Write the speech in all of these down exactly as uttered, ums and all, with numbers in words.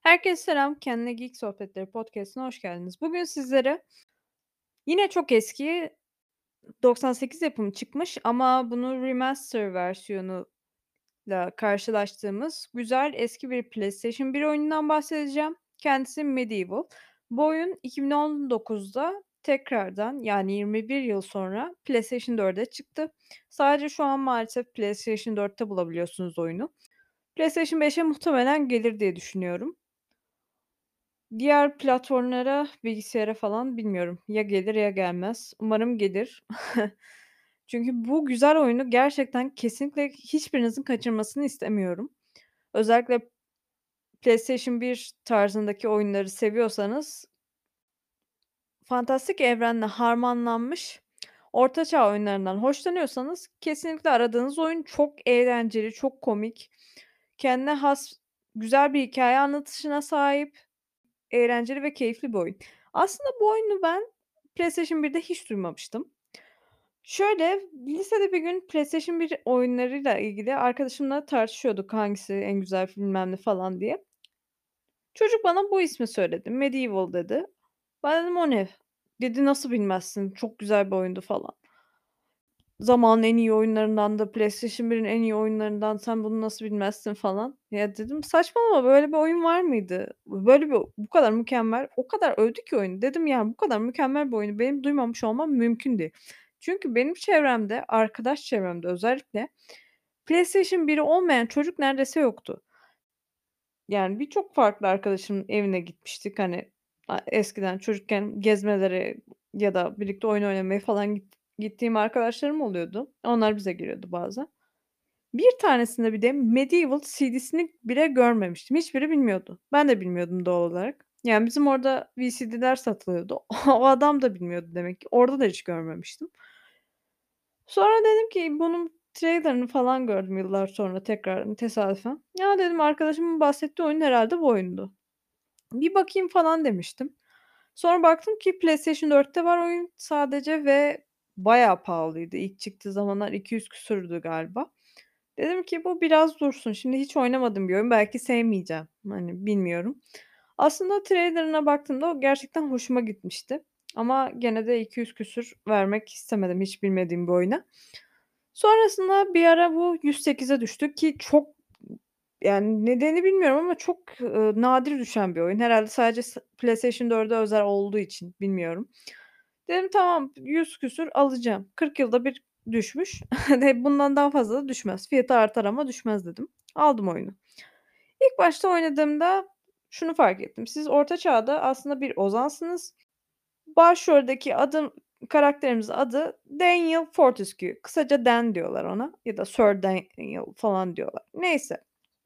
Herkese selam, Kendine Geek Sohbetleri podcast'ine hoş geldiniz. Bugün sizlere yine çok eski, doksan sekiz yapımı çıkmış ama bunun remaster versiyonuyla karşılaştığımız güzel eski bir PlayStation bir oyunundan bahsedeceğim. Kendisi Medieval. Bu oyun iki bin on dokuzda tekrardan, yani yirmi bir yıl sonra PlayStation dörde çıktı. Sadece şu an maalesef PlayStation dörtte bulabiliyorsunuz oyunu. PlayStation beşe muhtemelen gelir diye düşünüyorum. Diğer platformlara, bilgisayara falan bilmiyorum. Ya gelir ya gelmez. Umarım gelir. Çünkü bu güzel oyunu gerçekten kesinlikle hiçbirinizin kaçırmasını istemiyorum. Özellikle PlayStation bir tarzındaki oyunları seviyorsanız fantastik evrenle harmanlanmış orta çağ oyunlarından hoşlanıyorsanız kesinlikle aradığınız oyun. Çok eğlenceli, çok komik, kendine has güzel bir hikâye anlatışına sahip. Eğlenceli ve keyifli bir oyun. Aslında bu oyunu ben PlayStation birde hiç duymamıştım. Şöyle, lisede bir gün PlayStation bir oyunlarıyla ilgili arkadaşımla tartışıyorduk hangisi en güzel bilmem ne falan diye. Çocuk bana bu ismi söyledi. Medieval dedi. Ben dedim o ne? Dedi nasıl bilmezsin? Çok güzel bir oyundu falan. Zamanın en iyi oyunlarından da PlayStation birin en iyi oyunlarından sen bunu nasıl bilmezsin falan. Ya dedim saçmalama böyle bir oyun var mıydı? Böyle bir bu kadar mükemmel, o kadar övdü ki oyunu. Dedim yani bu kadar mükemmel bir oyunu benim duymamış olmam mümkün değil. Çünkü benim çevremde, arkadaş çevremde özellikle PlayStation biri olmayan çocuk neredeyse yoktu. Yani birçok farklı arkadaşımın evine gitmiştik, hani, a eskiden çocukken gezmelere ya da birlikte oyun oynamaya falan git gittiğim arkadaşlarım oluyordu. Onlar bize geliyordu bazen. Bir tanesinde bir de Medieval C D'sini bile görmemiştim. Hiçbiri bilmiyordu. Ben de bilmiyordum doğal olarak. Yani bizim orada V C D'ler satılıyordu. O adam da bilmiyordu demek ki. Orada da hiç görmemiştim. Sonra dedim ki bunun trailer'ını falan gördüm yıllar sonra tekrardan tesadüfen. Ya dedim arkadaşımın bahsettiği oyun herhâlde bu oyundu. Bir bakayım falan demiştim. Sonra baktım ki PlayStation dörtte var oyun sadece ve bayağı pahalıydı. İlk çıktığı zamanlar iki yüz küsürdü galiba. Dedim ki bu biraz dursun. Şimdi hiç oynamadığım bir oyun. Belki sevmeyeceğim. Hani bilmiyorum. Aslında trailer'ına baktığımda o gerçekten hoşuma gitmişti. Ama gene de iki yüz küsür vermek istemedim hiç bilmediğim bir oyuna. Sonrasında bir ara bu yüz sekize düştü ki çok yani nedeni bilmiyorum ama çok, ııı, nadir düşen bir oyun. Herhâlde sadece s PlayStation dörde özel olduğu için bilmiyorum. Dedim tamam yüz küsür alacağım. kırk yılda bir düşmüş. Hani bundan daha fazla da düşmez. Fiyatı artar ama düşmez dedim. Aldım oyunu. İlk başta oynadığımda şunu fark ettim. Siz orta çağda aslında bir ozansınız. Başroldeki adım karakterimizin adı Daniel Fortescue. Kısaca Dan diyorlar ona ya da Sir Daniel falan diyorlar. Neyse.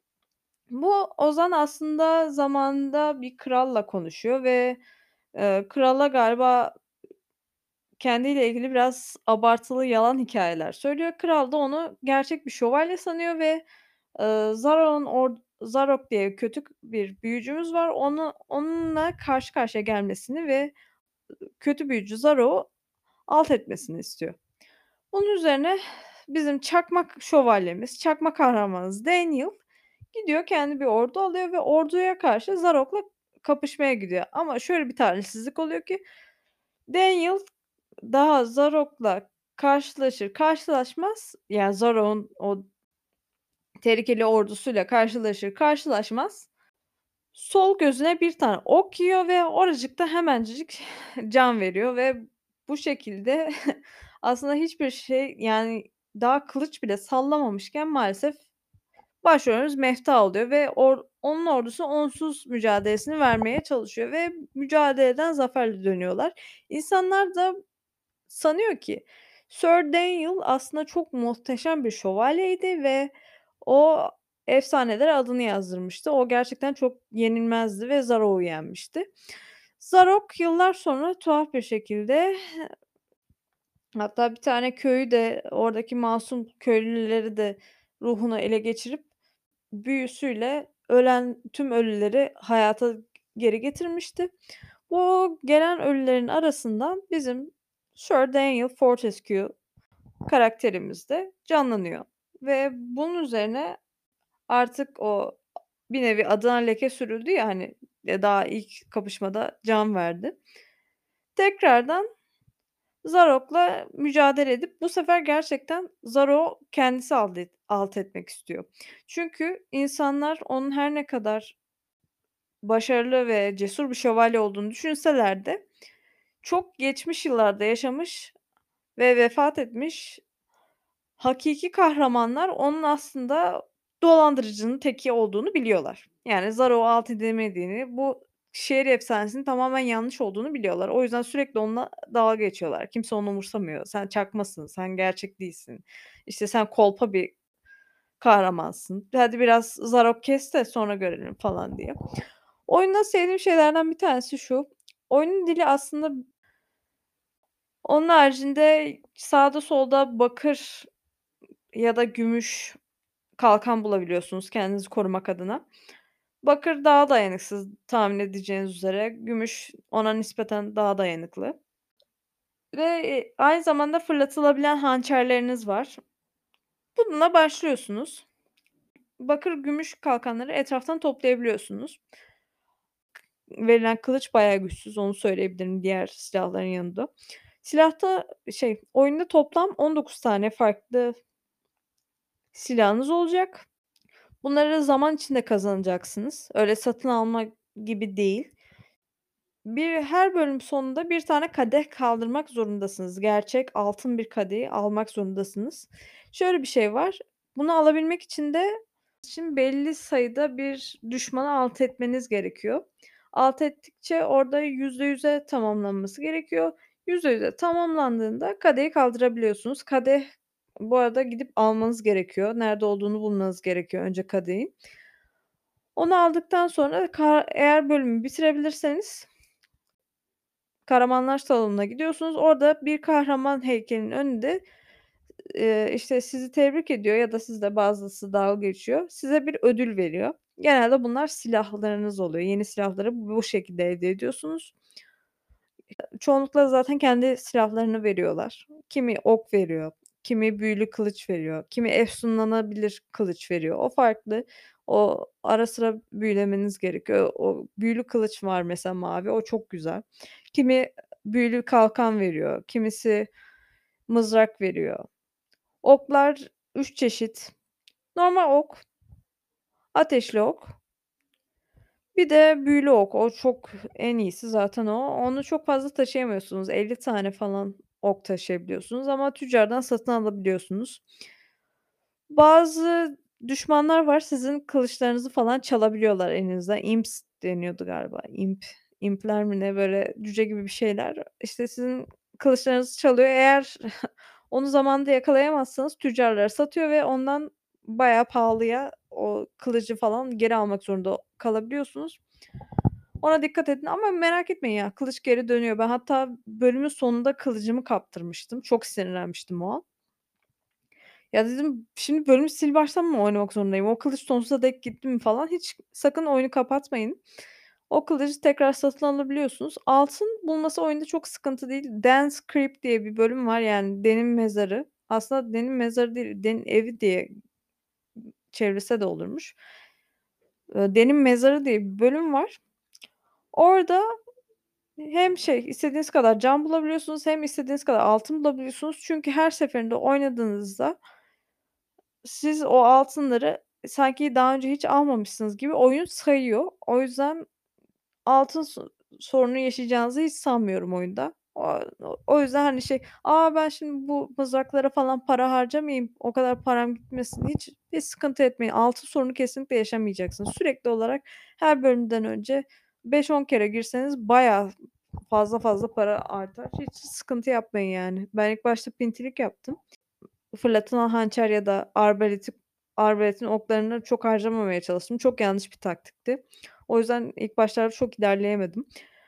Bu ozan aslında zamanında bir kralla konuşuyor ve, eee, krala galiba kendiyle ilgili biraz abartılı yalan hikâyeler söylüyor. Kral da onu gerçek bir şövalye sanıyor ve, eee, Zarok'un or Zarok diye kötü bir büyücümüz var. Onu onunla karşı karşıya gelmesini ve kötü büyücü Zarok'u alt etmesini istiyor. Bunun üzerine bizim çakmak şövalyemiz, çakma kahramanımız Daniel gidiyor, kendi bir ordu alıyor ve orduya karşı Zarok'la kapışmaya gidiyor. Ama şöyle bir talihsizlik oluyor ki Daniel daha Zarok'la karşılaşır karşılaşmaz, yani Zarok'un o tehlikeli ordusuyla karşılaşır karşılaşmaz sol gözüne bir tane ok yiyor ve oracıkta hemencecik can veriyor ve bu şekilde aslında hiçbir şey, yani daha kılıç bile sallamamışken maalesef başrolümüz mefta oluyor ve or onun ordusu onsuz mücadelesini vermeye çalışıyor ve mücadeleden zaferle dönüyorlar. İnsanlar da sanıyor ki Sir Daniel aslında çok muhteşem bir şövalyeydi ve o efsanelere adını yazdırmıştı. O gerçekten çok yenilmezdi ve Zarok'u yenmişti. Zarok yıllar sonra tuhaf bir şekilde hatta bir tane köyü de oradaki masum köylüleri de ruhunu ele geçirip büyüsüyle ölen tüm ölüleri hayata geri getirmişti. Bu gelen ölülerin arasından bizim Sir Daniel Fortescue karakterimiz de canlanıyor ve bunun üzerine artık o bir nevi adına leke sürüldü ya, hani, eee, daha ilk kapışmada can verdi. Tekrardan Zarok'la mücadele edip bu sefer gerçekten Zarok'u kendisi alt et alt etmek istiyor. Çünkü insanlar onun her ne kadar başarılı ve cesur bir şövalye olduğunu düşünseler de çok geçmiş yıllarda yaşamış ve vefat etmiş hakiki kahramanlar onun aslında dolandırıcının teki olduğunu biliyorlar. Yani Zarok'u alt edemediğini, bu şehir efsanesinin tamamen yanlış olduğunu biliyorlar. O yüzden sürekli onunla dalga geçiyorlar. Kimse onu umursamıyor. "Sen çakmasın, sen gerçek değilsin. İşte, sen kolpa bir kahramansın. Hadi biraz Zarok kes de sonra görelim." falan diye. Oyunda sevdiğim şeylerden bir tanesi şu: Oyunun dili aslında onun haricinde sağda solda bakır ya da gümüş kalkan bulabiliyorsunuz kendinizi korumak adına. Bakır daha dayanıksız tahmin edeceğiniz üzere. Gümüş ona nispeten daha dayanıklı. Ve, eee, aynı zamanda fırlatılabilen hançerleriniz var. Bununla başlıyorsunuz. Bakır, gümüş kalkanları etraftan toplayabiliyorsunuz. Verilen kılıç bayağı güçsüz, onu söyleyebilirim diğer silahların yanında. Silahta şey, oyunda toplam on dokuz tane farklı silahınız olacak. Bunları zaman içinde kazanacaksınız. Öyle satın alma gibi değil. Bir her bölüm sonunda bir tane kadeh kaldırmak zorundasınız. Gerçek altın bir kadehi almak zorundasınız. Şöyle bir şey var, bunu alabilmek için de için belli sayıda bir düşmanı alt etmeniz gerekiyor. Alt ettikçe orada yüzde yüze tamamlanması gerekiyor. yüzde yüze tamamlandığında kadehi kaldırabiliyorsunuz. Kadeh bu arada gidip almanız gerekiyor. Nerede olduğunu bulmanız gerekiyor önce kadehin. Onu aldıktan sonra ka eğer bölümü bitirebilirseniz kahramanlar salonuna gidiyorsunuz. Orada bir kahraman heykelinin önünde, eee, işte, sizi tebrik ediyor ya da sizle bazısı dalga geçiyor. Size bir ödül veriyor. Genelde bunlar silahlarınız oluyor. Yeni silahları bu şekilde elde ediyorsunuz. Çoğunlukla zaten kendi silahlarını veriyorlar. Kimi ok veriyor, kimi büyülü kılıç veriyor, kimi efsunlanabilir kılıç veriyor. O farklı. O ara sıra büyülemeniz gerekiyor. O büyülü kılıç var mesela mavi, o çok güzel. Kimi büyülü kalkan veriyor, kimisi mızrak veriyor. Oklar üç çeşit. Normal ok, ateşli ok, bir de büyülü ok. O çok en iyisi zaten o. Onu çok fazla taşıyamıyorsunuz. elli tane falan ok taşıyabiliyorsunuz ama tüccardan satın alabiliyorsunuz. Bazı düşmanlar var, sizin kılıçlarınızı falan çalabiliyorlar elinizden. Imps deniyordu galiba. Imp, imp'ler mi ne, böyle cüce gibi bir şeyler. İşte, sizin kılıçlarınızı çalıyor. Eğer onu zamanında yakalayamazsanız tüccarlara satıyor ve ondan bayağı pahalıya o kılıcı falan geri almak zorunda kalabiliyorsunuz. Ona dikkat edin ama merak etmeyin ya, kılıç geri dönüyor. Ben hatta bölümün sonunda kılıcımı kaptırmıştım. Çok sinirlenmiştim o an. Ya, dedim, "Şimdi bölümü sil baştan mı oynamak zorundayım? O kılıç sonsuza dek gitti mi?" falan. Hiç sakın oyunu kapatmayın. O kılıcı tekrar satın alabiliyorsunuz. Altın bulması oyunda çok sıkıntı değil. Den's Crypt diye bir bölüm var, yani denin mezarı. Aslında denin mezarı değil, denin evi diye çevirse de olurmuş. Eee, denin mezarı diye bir bölüm var. Orada hem şey, istediğiniz kadar can bulabiliyorsunuz hem istediğiniz kadar altın bulabiliyorsunuz. Çünkü her seferinde oynadığınızda siz o altınları sanki daha önce hiç almamışsınız gibi oyun sayıyor. O yüzden altın so sorunu yaşayacağınızı hiç sanmıyorum oyunda. O o yüzden, hani, şey, "A, ben şimdi bu mızraklara falan para harcamayayım, o kadar param gitmesin." Hiç hiç sıkıntı etmeyin. Altın sorunu kesinlikle yaşamayacaksınız. Sürekli olarak her bölümden önce beş on kere girseniz bayağı fazla fazla para artar. Hiç sıkıntı yapmayın yani. Ben ilk başta pintilik yaptım. Fırlatılan hançer ya da arbaleti arbaletin oklarını çok harcamamaya çalıştım. Çok yanlış bir taktikti. O yüzden ilk başlarda çok ilerleyemedim.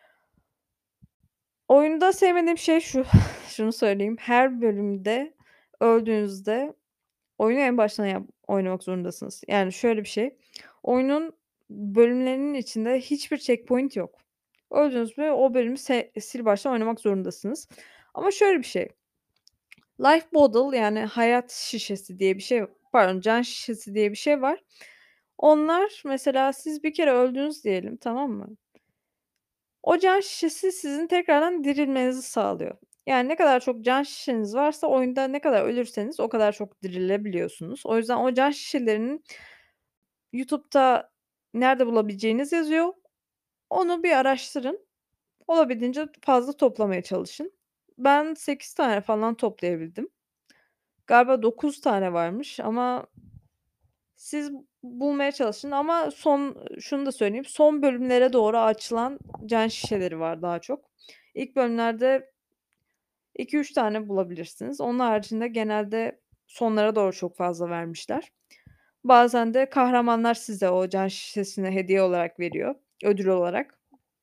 Oyunda sevmediğim şey şu, şunu söyleyeyim, her bölümde öldüğünüzde oyunu en baştan yap oynamak zorundasınız. Yani şöyle bir şey, oyunun bölümlerinin içinde hiçbir checkpoint yok. Öldünüz mü o bölümü se sil baştan oynamak zorundasınız. Ama şöyle bir şey, Life Bottle yani hayat şişesi diye bir şey pardon can şişesi diye bir şey var. Onlar mesela siz bir kere öldünüz diyelim, tamam mı? O can şişesi sizin tekrardan dirilmenizi sağlıyor. Yani ne kadar çok can şişeniz varsa oyunda ne kadar ölürseniz o kadar çok dirilebiliyorsunuz. O yüzden o can şişelerinin YouTube'da nerede bulabileceğiniz yazıyor. Onu bir araştırın. Olabildiğince fazla toplamaya çalışın. Ben sekiz tane falan toplayabildim. Galiba dokuz tane varmış ama siz bulmaya çalışın ama son şunu da söyleyeyim, son bölümlere doğru açılan can şişeleri var daha çok. İlk bölümlerde iki üç tane bulabilirsiniz. Onun haricinde genelde sonlara doğru çok fazla vermişler. Bazen de kahramanlar size o can şişesini hediye olarak veriyor, ödül olarak.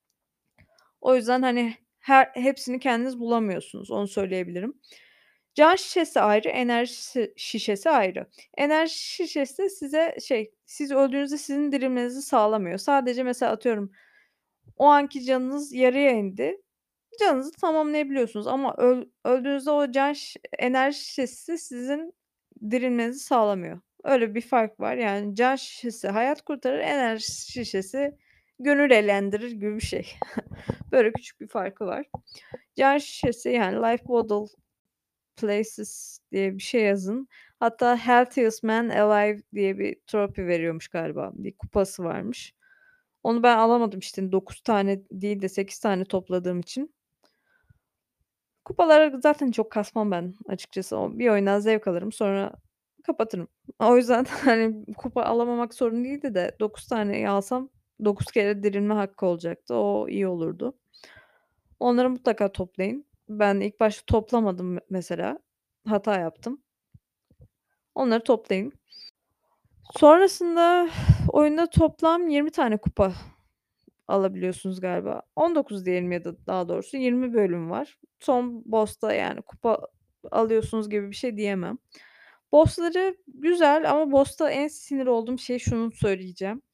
O yüzden, hani, her hepsini kendiniz bulamıyorsunuz, onu söyleyebilirim. Can şişesi ayrı, enerji şişe şişesi ayrı. Enerji şişesi size şey, siz öldüğünüzde sizin dirilmenizi sağlamıyor. Sadece mesela atıyorum, o anki canınız yarıya indi. Canınızı tamamlayabiliyorsunuz ama öl öldüğünüzde o can şiş enerji şişesi sizin dirilmenizi sağlamıyor. Öyle bir fark var. Yani can şişesi hayat kurtarır, enerji şişesi gönül eğlendirir gibi bir şey. Böyle küçük bir farkı var. Can şişesi yani Life Bottle Places diye bir şey yazın. Hatta Healthiest Man Alive diye bir trophy veriyormuş galiba. Bir kupası varmış. Onu ben alamadım işte dokuz tane değil de sekiz tane topladığım için. Kupaları zaten çok kasmam ben açıkçası. O bir oyundan zevk alırım, sonra kapatırım. O yüzden, hani, kupa alamamak sorun değildi de dokuz taneyi alsam dokuz kere dirilme hakkı olacaktı. O iyi olurdu. Onları mutlaka toplayın. Ben ilk başta toplamadım me mesela. Hata yaptım. Onları toplayın. Sonrasında oyunda toplam yirmi tane kupa alabiliyorsunuz galiba. on dokuz diyelim ya da daha doğrusu yirmi bölüm var. Son boss'ta yani kupa alıyorsunuz gibi bir şey diyemem. Boss'ları güzel ama boss'ta en sinir olduğum şey şunu söyleyeceğim.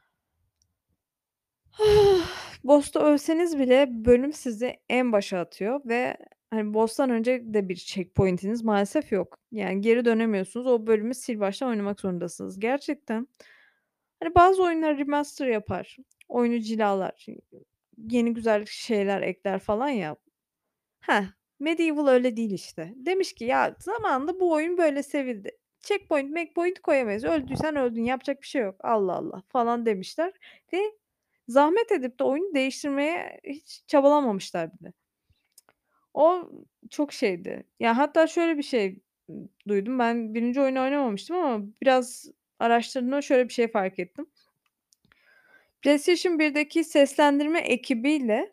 Boss'ta ölseniz bile bölüm sizi en başa atıyor ve, hani, boss'tan önce de bir checkpoint'iniz maalesef yok. Yani geri dönemiyorsunuz. O bölümü sil baştan oynamak zorundasınız. Gerçekten, hani, bazı oyunlar remaster yapar, oyunu cilalar, yeni güzel şeyler ekler falan ya. Heh, Medieval öyle değil işte. Demiş ki ya zamanında bu oyun böyle sevildi. Checkpoint checkpoint koyamayız. Öldüysen öldün yapacak bir şey yok. Allah Allah falan demişler ve zahmet edip de oyunu değiştirmeye hiç çabalamamışlar bile. O çok şeydi. Ya hatta şöyle bir şey, ımm, duydum. Ben birinci oyunu oynamamıştım ama biraz araştırdığımda şöyle bir şey fark ettim. PlayStation birdeki seslendirme ekibiyle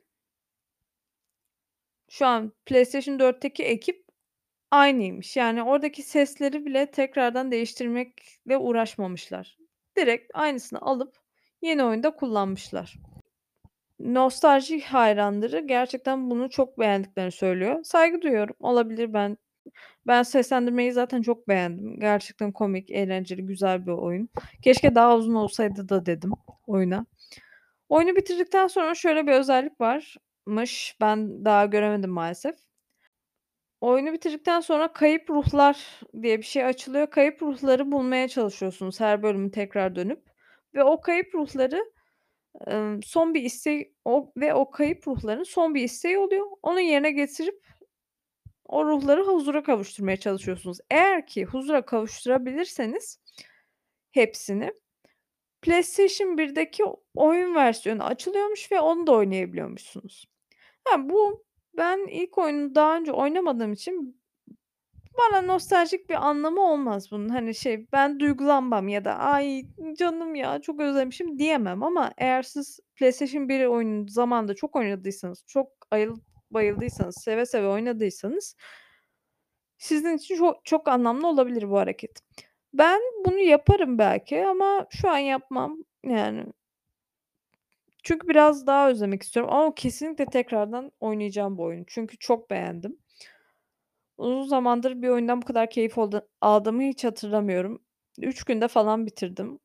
şu an PlayStation dörtteki ekip aynıymış. Yani oradaki sesleri bile tekrardan değiştirmekle uğraşmamışlar. Direkt aynısını alıp yeni oyunda kullanmışlar. Nostalji hayranları gerçekten bunu çok beğendiklerini söylüyor. Saygı duyuyorum. Olabilir ben ben seslendirmeyi zaten çok beğendim. Gerçekten komik, eğlenceli, güzel bir oyun. Keşke daha uzun olsaydı da dedim oyuna. Oyunu bitirdikten sonra şöyle bir özellik varmış. Ben daha göremedim maalesef. Oyunu bitirdikten sonra kayıp ruhlar diye bir şey açılıyor. Kayıp ruhları bulmaya çalışıyorsunuz her bölüm tekrar dönüp ve o kayıp ruhları, ımm, son bir isteği o ve o kayıp ruhların son bir isteği oluyor. Onu yerine getirip o ruhları huzura kavuşturmaya çalışıyorsunuz. Eğer ki huzura kavuşturabilirseniz hepsini, PlayStation birdeki oyun versiyonu açılıyormuş ve onu da oynayabiliyormuşsunuz. Ha, bu ben ilk oyunu daha önce oynamadığım için bana nostaljik bir anlamı olmaz bunun. Hani, şey, ben duygulanmam ya da "Ay, canım ya, çok özlemişim." diyemem ama eğer siz PlayStation bir oyununu zamanında çok oynadıysanız, çok ayılıp bayıldıysanız, seve seve oynadıysanız sizin için çok çok anlamlı olabilir bu hareket. Ben bunu yaparım belki ama şu an yapmam. Yani çünkü biraz daha özlemek istiyorum ama kesinlikle tekrardan oynayacağım bu oyunu. Çünkü çok beğendim. Uzun zamandır bir oyundan bu kadar keyif oldu aldığımı hiç hatırlamıyorum. üç günde falan bitirdim.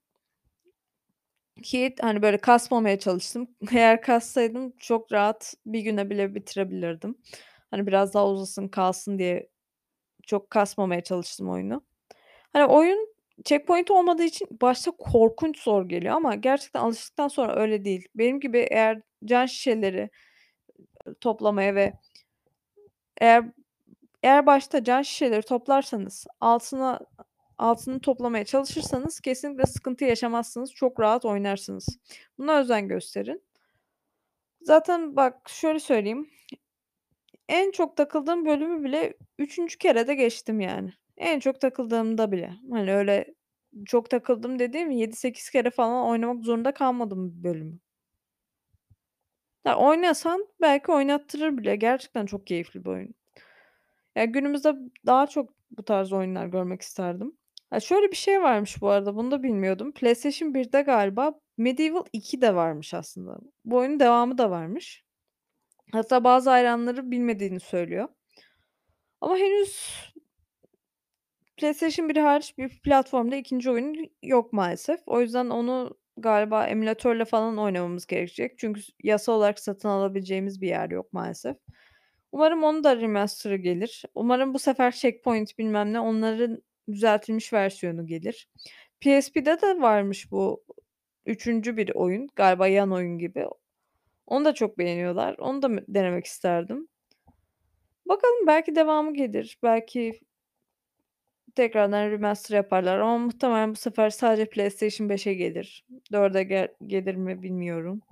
Ki hani, böyle kasmamaya çalıştım. Eğer kassaydım çok rahat bir güne bile bitirebilirdim. Hani, biraz daha uzasın kalsın diye çok kasmamaya çalıştım oyunu. Hani, oyun checkpoint olmadığı için başta korkunç zor geliyor ama gerçekten alıştıktan sonra öyle değil. Benim gibi eğer cam şişeleri toplamaya ve eğer eğer başta cam şişeleri toplarsanız, altına altını toplamaya çalışırsanız kesinlikle sıkıntı yaşamazsınız. Çok rahat oynarsınız. Buna özen gösterin. Zaten bak şöyle söyleyeyim, en çok takıldığım bölümü bile üçüncü kerede geçtim yani. En çok takıldığımda bile. Hani öyle çok takıldım dediğim yedi sekiz kere falan oynamak zorunda kalmadım bölümü. Ya, oynasan belki oynattırır bile. Gerçekten çok keyifli bir oyun. Ya, günümüzde daha çok bu tarz oyunlar görmek isterdim. Ya, şöyle bir şey varmış bu arada, bunu da bilmiyordum. PlayStation birde galiba Medieval iki de varmış aslında. Bu oyunun devamı da varmış. Hatta bazı hayranları bilmediğini söylüyor. Ama henüz PlayStation bir hariç bir platformda ikinci oyun yok maalesef. O yüzden onu galiba emülatörle falan oynamamız gerekecek. Çünkü s yasal olarak satın alabileceğimiz bir yer yok maalesef. Umarım onun da remaster'ı gelir. Umarım bu sefer Checkpoint bilmem ne onların düzeltilmiş versiyonu gelir. P S P'de de varmış bu üçüncü bir oyun. Galiba yan oyun gibi. Onu da çok beğeniyorlar. Onu da mı denemek isterdim. Bakalım belki devamı gelir. Belki tekrardan remaster yaparlar ama muhtemelen bu sefer sadece PlayStation beşe gelir. dörde gel gelir mi bilmiyorum.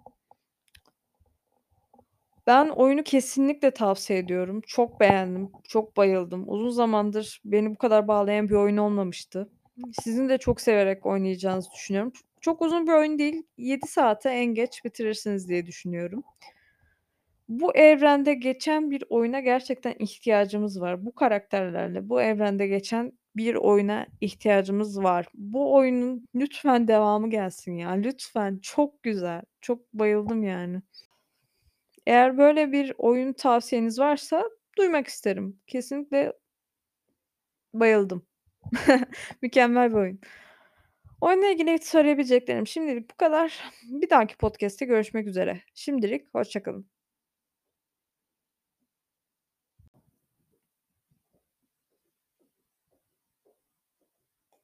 Ben oyunu kesinlikle tavsiye ediyorum. Çok beğendim, çok bayıldım. Uzun zamandır beni bu kadar bağlayan bir oyun olmamıştı. Sizin de çok severek oynayacağınızı düşünüyorum. Ç çok uzun bir oyun değil. yedi saate en geç bitirirsiniz diye düşünüyorum. Bu evrende geçen bir oyuna gerçekten ihtiyacımız var. Bu karakterlerle bu evrende geçen bir oyuna ihtiyacımız var. Bu oyunun lütfen devamı gelsin ya, lütfen. Çok güzel. Çok bayıldım yani. Eğer böyle bir oyun tavsiyeniz varsa duymak isterim. Kesinlikle bayıldım. Mükemmel bir oyun. Oyunla ilgili söyleyebileceklerim şimdilik bu kadar. Bir dahaki podcast'te görüşmek üzere. Şimdilik hoşça kalın.